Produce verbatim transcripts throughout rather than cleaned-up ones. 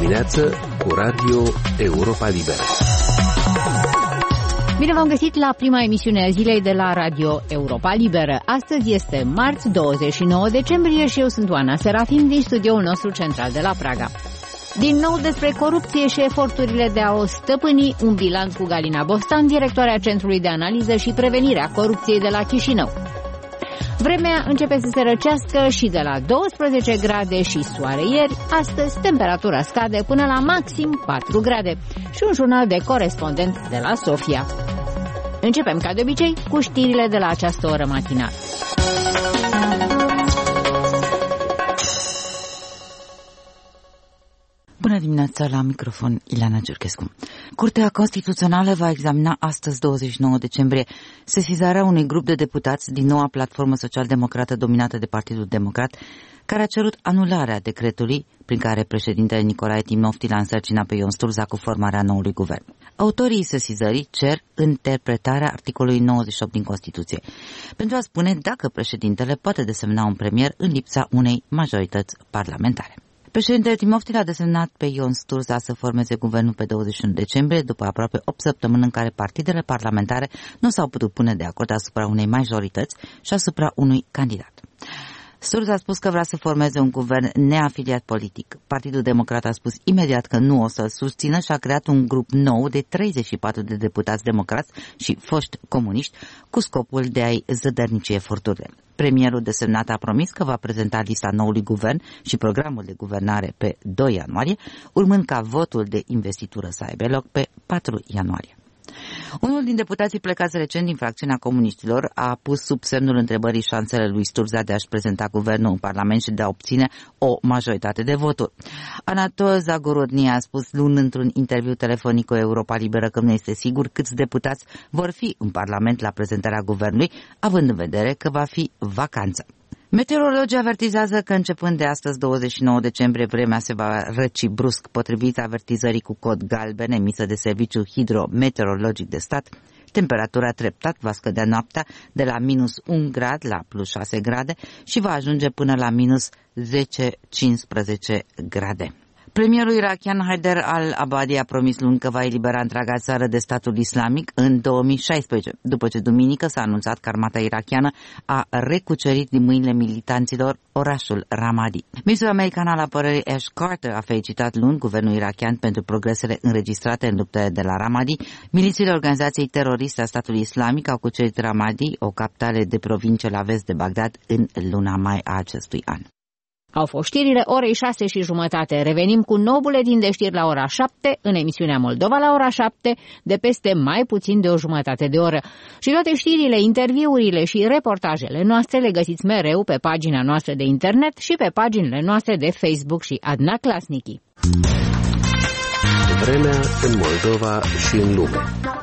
dimineață cu Radio Europa Liberă. Bine v-am găsit la prima emisiune a zilei de la Radio Europa Liberă. Astăzi este marți, douăzeci și nouă decembrie și eu sunt Oana Serafim din studioul nostru central de la Praga. Din nou despre corupție și eforturile de a o stăpâni, un bilanț cu Galina Bostan, directoarea Centrului de Analiză și Prevenire a Corupției de la Chișinău. Vremea începe să se răcească și de la douăsprezece grade și soare ieri, astăzi temperatura scade până la maxim patru grade. Și un jurnal de corespondent de la Sofia. Începem ca de obicei cu știrile de la această oră matinală. Bună dimineața, la microfon Ileana Giurchescu. Curtea Constituțională va examina astăzi, douăzeci și nouă decembrie, sesizarea unui grup de deputați din noua platformă social-democrată dominată de Partidul Democrat, care a cerut anularea decretului prin care președintele Nicolae Timofti l-a însărcinat pe Ion Sturza cu formarea noului guvern. Autorii sesizării cer interpretarea articolului nouăzeci și opt din Constituție, pentru a spune dacă președintele poate desemna un premier în lipsa unei majorități parlamentare. Președintele Timofti l-a desemnat pe Ion Sturza să formeze guvernul pe douăzeci și unu decembrie, după aproape opt săptămâni în care partidele parlamentare nu s-au putut pune de acord asupra unei majorități și asupra unui candidat. Sturza a spus că vrea să formeze un guvern neafiliat politic. Partidul Democrat a spus imediat că nu o să-l susțină și a creat un grup nou de treizeci și patru de deputați democrați și foști comuniști cu scopul de a-i zădărnici eforturile. Premierul desemnat a promis că va prezenta lista noului guvern și programul de guvernare pe doi ianuarie, urmând ca votul de investitură să aibă loc pe patru ianuarie. Unul din deputații plecați recent din fracțiunea comuniștilor a pus sub semnul întrebării șansele lui Sturza de a-și prezenta guvernul în Parlament și de a obține o majoritate de voturi. Anatol Zagorodny a spus luni într-un interviu telefonic cu Europa Liberă că nu este sigur câți deputați vor fi în Parlament la prezentarea guvernului, având în vedere că va fi vacanță. Meteorologii avertizează că începând de astăzi, douăzeci și nouă decembrie, vremea se va răci brusc, potrivit avertizării cu cod galben emisă de Serviciul Hidrometeorologic de Stat. Temperatura treptat va scădea noaptea de la minus un grad la plus șase grade și va ajunge până la minus zece cincisprezece grade. Premierul irakian Haider al-Abadi a promis luni că va elibera întreaga țară de statul islamic în două mii șaisprezece, după ce duminică s-a anunțat că armata irakiană a recucerit din mâinile militanților orașul Ramadi. Ministrul american al apărării Ash Carter a felicitat luni guvernul irakian pentru progresele înregistrate în luptele de la Ramadi. Milițiile organizației teroriste a statului islamic au cucerit Ramadi, o capitală de provincie la vest de Bagdad, în luna mai a acestui an. Au fost știrile orei șase și jumătate. Revenim cu nou buletin de știri la ora șapte, în emisiunea Moldova la ora șapte, de peste mai puțin de o jumătate de oră. Și toate știrile, interviurile și reportajele noastre le găsiți mereu pe pagina noastră de internet și pe paginile noastre de Facebook și Adna Klasnici. Vremea în Moldova și în lume.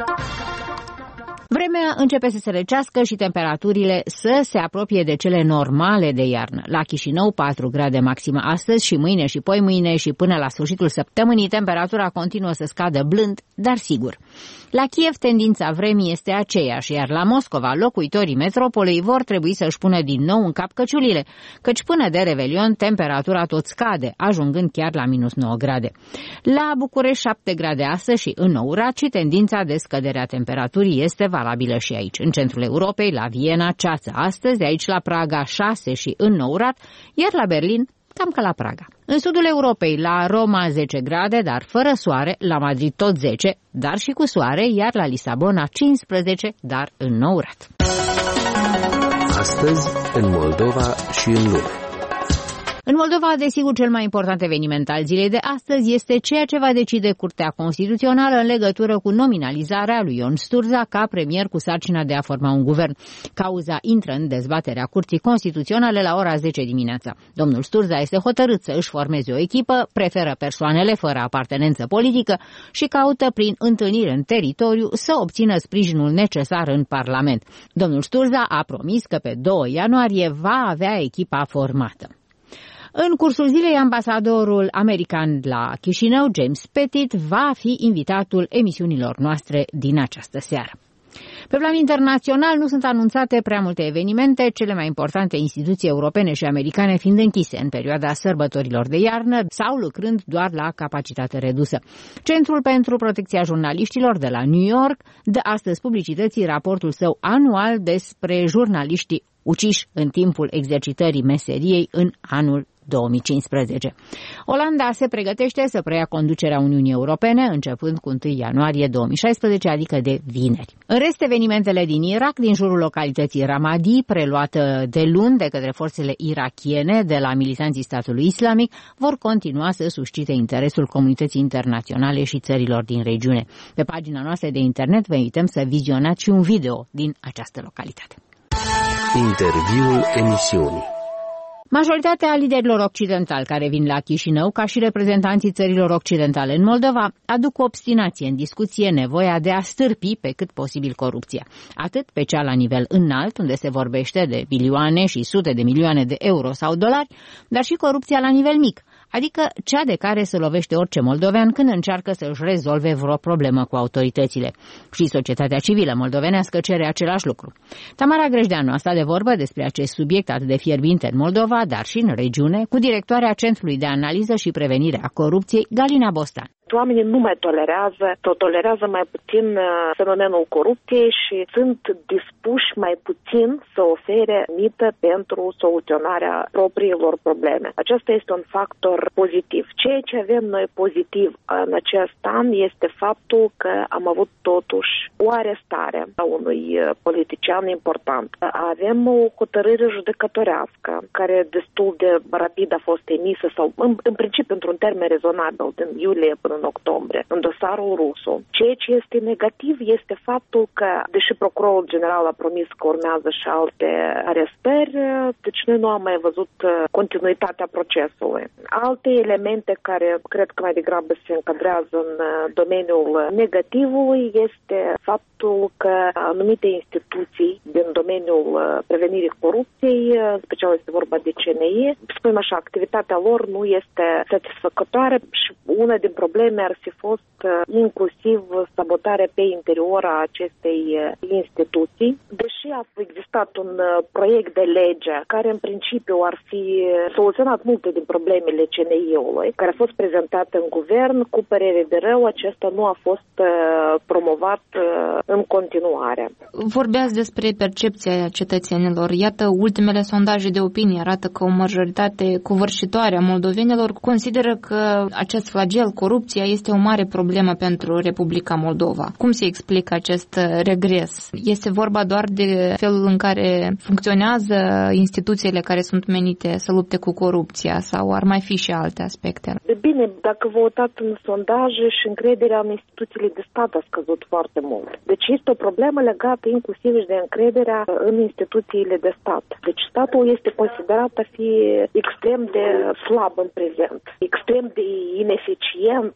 Vremea începe să se răcească și temperaturile să se apropie de cele normale de iarnă. La Chișinău patru grade maximă astăzi și mâine și poimâine și până la sfârșitul săptămânii temperatura continuă să scadă blând, dar sigur. La Kiev tendința vremii este aceeași, iar la Moscova locuitorii metropolei vor trebui să-și pună din nou în cap căciulile, căci până de Revelion temperatura tot scade, ajungând chiar la minus nouă grade. La București șapte grade astăzi și înourat și tendința de scădere a temperaturii este valabilă și aici. În centrul Europei, la Viena, ceață astăzi, aici la Praga șase și înourat, iar la Berlin cam ca la Praga. În sudul Europei, la Roma zece grade, dar fără soare, la Madrid tot zece, dar și cu soare, iar la Lisabona cincisprezece, dar înourat. Astăzi, în Moldova și în lume. În Moldova, desigur, cel mai important eveniment al zilei de astăzi este ceea ce va decide Curtea Constituțională în legătură cu nominalizarea lui Ion Sturza ca premier cu sarcina de a forma un guvern. Cauza intră în dezbaterea Curții Constituționale la ora zece dimineața. Domnul Sturza este hotărât să își formeze o echipă, preferă persoanele fără apartenență politică și caută prin întâlniri în teritoriu să obțină sprijinul necesar în Parlament. Domnul Sturza a promis că pe doi ianuarie va avea echipa formată. În cursul zilei, ambasadorul american la Chișinău, James Pettit, va fi invitatul emisiunilor noastre din această seară. Pe plan internațional nu sunt anunțate prea multe evenimente, cele mai importante instituții europene și americane fiind închise în perioada sărbătorilor de iarnă sau lucrând doar la capacitate redusă. Centrul pentru Protecția Jurnaliștilor de la New York dă astăzi publicității raportul său anual despre jurnaliștii uciși în timpul exercitării meseriei în anul două mii cincisprezece. Olanda se pregătește să preia conducerea Uniunii Europene începând cu întâi ianuarie două mii șaisprezece, adică de vineri. În rest, evenimentele din Irak, din jurul localității Ramadi, preluată de luni de către forțele irakiene de la militanții statului islamic, vor continua să suscite interesul comunității internaționale și țărilor din regiune. Pe pagina noastră de internet vă invităm să vizionați și un video din această localitate. Interviul emisiunii. Majoritatea liderilor occidentali care vin la Chișinău, ca și reprezentanții țărilor occidentale în Moldova, aduc cu obstinație în discuție nevoia de a stârpi pe cât posibil corupția. Atât pe cea la nivel înalt, unde se vorbește de milioane și sute de milioane de euro sau dolari, dar și corupția la nivel mic, adică cea de care se lovește orice moldovean când încearcă să își rezolve vreo problemă cu autoritățile. Și societatea civilă moldovenească cere același lucru. Tamara Grejdeanu a stat de vorbă despre acest subiect atât de fierbinte în Moldova, dar și în regiune, cu directoarea Centrului de Analiză și Prevenire a Corupției, Galina Bostan. Oamenii nu mai tolerează, sau tolerează mai puțin fenomenul corupției și sunt dispuși mai puțin să ofere mită pentru soluționarea propriilor probleme. Acesta este un factor pozitiv. Ceea ce avem noi pozitiv în acest an este faptul că am avut totuși o arestare a unui politician important. Avem o hotărâre judecătorească care destul de rapid a fost emisă sau în, în principiu într-un termen rezonabil din iulie până în octombrie, în dosarul Rusu. Ceea ce este negativ este faptul că, deși procurorul general a promis că urmează și alte arestări, deci noi nu am mai văzut continuitatea procesului. Alte elemente care cred că mai degrabă se încadrează în domeniul negativului este faptul că anumite instituții din domeniul prevenirii corupției, în special este vorba de C N I, spunem așa, activitatea lor nu este satisfăcătoare și una din probleme ar fi fost inclusiv sabotarea pe interior a acestei instituții. Deși a existat un proiect de lege care în principiu ar fi soluționat multe din problemele C N I-ului, care a fost prezentat în guvern, cu părere de rău, acesta nu a fost promovat în continuare. Vorbeați despre percepția cetățenilor. Iată, ultimele sondaje de opinie arată că o majoritate covârșitoare a moldovenilor consideră că acest flagel, corupția, este o mare problemă pentru Republica Moldova. Cum se explică acest regres? Este vorba doar de felul în care funcționează instituțiile care sunt menite să lupte cu corupția sau ar mai fi și alte aspecte? Bine, dacă vă uitați în sondaje și încrederea în instituțiile de stat a scăzut foarte mult. Deci este o problemă legată inclusiv și de încrederea în instituțiile de stat. Deci statul este considerat a fi extrem de slab în prezent, extrem de ineficient.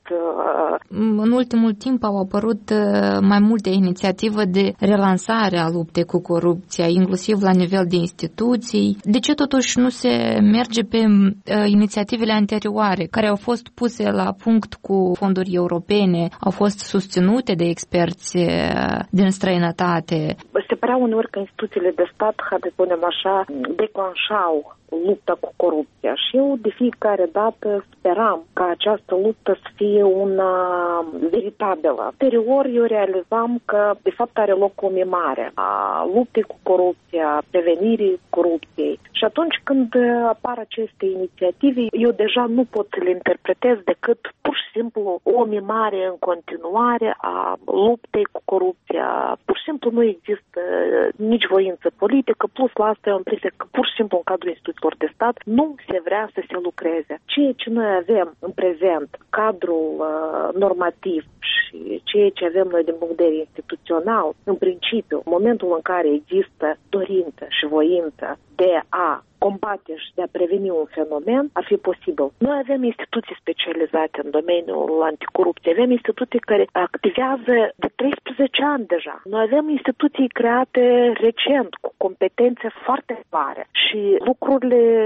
În ultimul timp au apărut mai multe inițiative de relansare a luptei cu corupția, inclusiv la nivel de instituții. De ce totuși nu se merge pe inițiativele anterioare, care au fost puse la punct cu fonduri europene, au fost susținute de experți din străinătate? Se părea uneori că instituțiile de stat, să spunem așa, declanșau lupta cu corupția și eu de fiecare dată speram ca această luptă să fie una veritabilă. Ulterior eu realizam că de fapt are loc o mimare a luptei cu corupția, prevenirii corupției. Și atunci când apar aceste inițiative, eu deja nu pot să le interpretez decât pur și simplu o mimare în continuare a luptei cu corupția. Pur și simplu nu există nici voință politică, plus la asta eu am impresia că pur și simplu în cadrul instituțiilor de stat nu se vrea să se lucreze. Ceea ce noi avem în prezent, cadrul uh, normativ și ceea ce avem noi din punct de vedere instituțional, în principiu, în momentul în care există dorință și voință de a combate și de a preveni un fenomen, ar fi posibil. Noi avem instituții specializate în domeniul anticorupției, avem instituții care activează de treisprezece ani deja. Noi avem instituții create recent, cu competențe foarte mari și lucrurile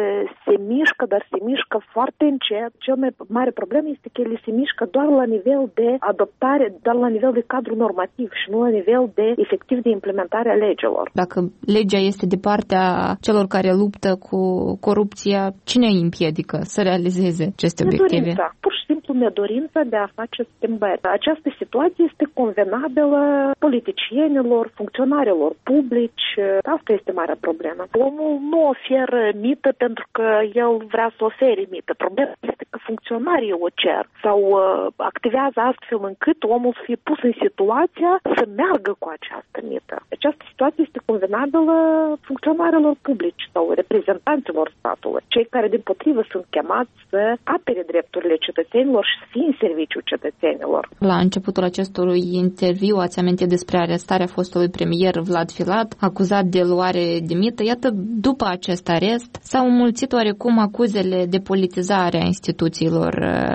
se mișcă, dar se mișcă foarte încet. Cel mai mare problem este că ele se mișcă doar la nivel de adoptare, doar la nivel de cadru normativ și nu la nivel de efectiv de implementare a legilor. Dacă legea este de partea celor care luptă cu corupția, cine îi împiedică să realizeze aceste obiective? Nedorința, pur și simplu nedorința de a face schimbări. Această situație este convenabilă politicienilor, funcționarilor publici. Asta este marea problemă. Omul nu oferă mită pentru că el vrea să ofere mită. Problema este că funcționarii o cer sau uh, activează astfel încât omul să fie pus în situația să meargă cu această mită. Această situație este convenabilă funcționarilor publici sau reprezentanților statului. Cei care din potrivă sunt chemați să apere drepturile cetățenilor și să fie în serviciul cetățenilor. La începutul acestui interviu ați amintit despre arestarea fostului premier Vlad Filat, acuzat de luare de mită. Iată, după acest arest s-au înmulțit oarecum acuzele de politizare a instituțiilor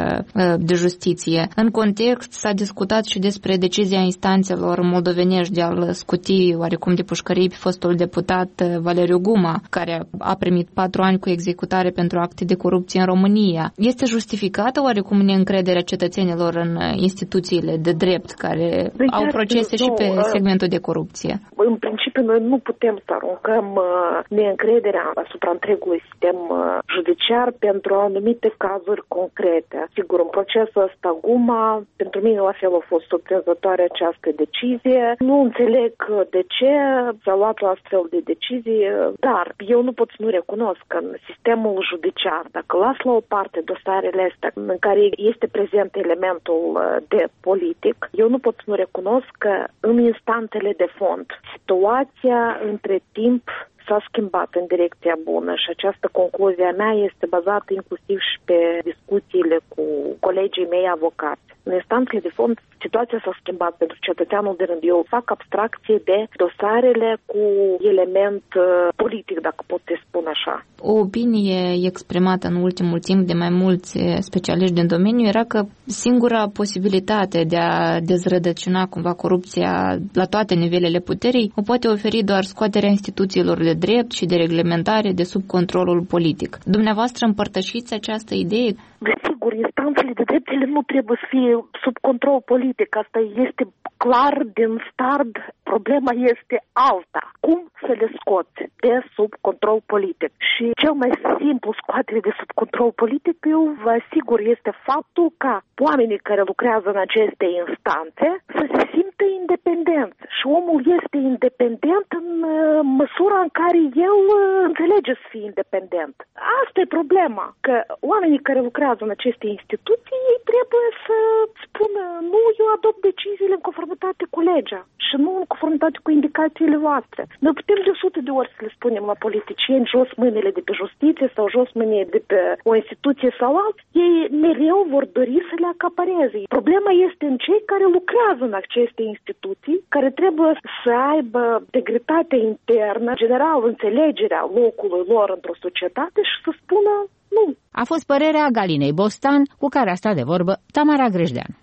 de justiție. În context s-a discutat și despre decizia instanțelor moldovenești de a-l scuti oarecum de pușcării pe fostul deputat Valeriu Guma, care a primit patru ani cu executare pentru acte de corupție în România. Este justificată oarecum neîncrederea cetățenilor în instituțiile de drept care de au procese și pe segmentul de corupție? În principiu, noi nu putem să aruncăm neîncrederea asupra întregului sistem judiciar pentru anumite cazuri concrete. Sigur, în procesul ăsta Guma, pentru mine la fel a fost surprinzătoare această decizie. Nu înțeleg de ce s-a luat o astfel de decizie, dar eu nu pot să nu recunosc că în sistemul judiciar, dacă las la o parte dosarele astea în care este prezent elementul de politic, eu nu pot să nu recunosc că în instanțele de fond situația între timp s-a schimbat în direcția bună și această concluzie a mea este bazată inclusiv și pe discuțiile cu colegii mei avocați. În instanțele de fond, situația s-a schimbat pentru cetățeanul de rând. Eu fac abstracție de dosarele cu element uh, politic, dacă pot să spun așa. O opinie exprimată în ultimul timp de mai mulți specialiști din domeniu era că singura posibilitate de a dezrădăcina cumva corupția la toate nivelele puterii o poate oferi doar scoaterea instituțiilor de drept și de reglementare de sub controlul politic. Dumneavoastră împărtășiți această idee? Desigur, instanțele de drept ele nu trebuie să fie sub control politic. Asta este clar din start. Problema este alta. Cum să le scoți de sub control politic? Și cel mai simplu scoatere de sub control politic, eu vă asigur, este faptul ca oamenii care lucrează în aceste instanțe să se simtă independenți. Și omul este independent în măsura în care el înțelege să fie independent. Asta e problema, că oamenii care lucrează în aceste instituții, ei trebuie să spună, nu, eu adopt deciziile în conformitate cu legea și nu în conformitate cu indicațiile voastre. Noi putem de sute de ori să le spunem la politicieni jos mâinile de pe justiție sau jos mâinile de pe o instituție sau altă, ei mereu vor dori să le acapareze. Problema este în cei care lucrează în aceste instituții, care trebuie să aibă integritatea internă, general înțelegerea locului lor într-o societate și să spună nu. A fost părerea Galinei Bostan, cu care a stat de vorbă Tamara Grejdean.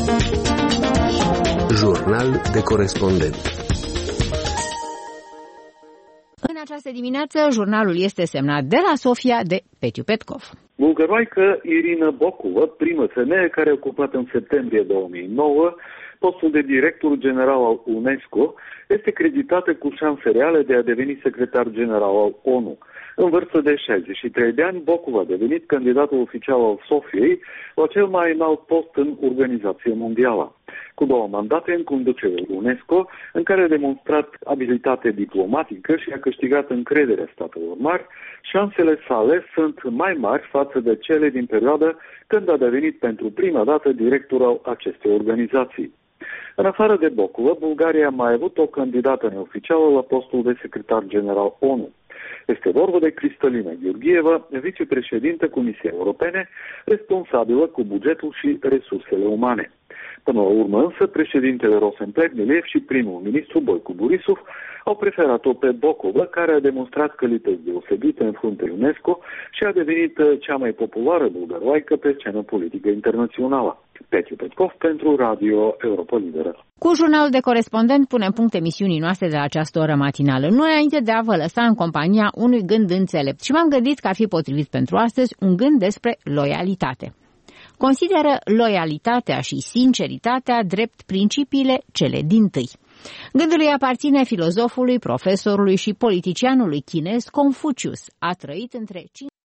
Jurnal de corespondent. În această dimineață, jurnalul este semnat de la Sofia de Petiu Petkov. Bulgăroaică Irina Bokova, primă femeie care a ocupat în septembrie două mii nouă postul de director general al UNESCO, este creditată cu șanse reale de a deveni secretar general al ONU. În vârstă de șaizeci și trei de ani, Bokova a devenit candidatul oficial al Sofiei la cel mai înalt post în organizație mondială. Cu două mandate în conducerea UNESCO, în care a demonstrat abilitate diplomatică și a câștigat încrederea statelor mari, șansele sale sunt mai mari față de cele din perioada când a devenit pentru prima dată director al acestei organizații. În afară de Bokova, Bulgaria a mai avut o candidată neoficială la postul de secretar general ONU. Este vorba de Cristalina Gheorgheva, vicepreședintă Comisiei Europene, responsabilă cu bugetul și resursele umane. Până la urmă însă, președintele Rosen Plevneliev și primul ministru Boicu Borisov au preferat-o pe Bokova, care a demonstrat calități deosebite în fruntea UNESCO și a devenit cea mai populară bulgăroaică pe scenă politică internațională. Petiu Petkov pentru Radio Europa Liberă. Cu jurnalul de corespondent punem punct emisiunii noastre de la această oră matinală. Nu înainte de a vă lăsa în compania unui gând înțelept și m-am gândit că ar fi potrivit pentru astăzi un gând despre loialitate. Consideră loialitatea și sinceritatea drept principiile cele dintâi. Gândul îi aparține filozofului, profesorului și politicianului chinez Confucius. A trăit între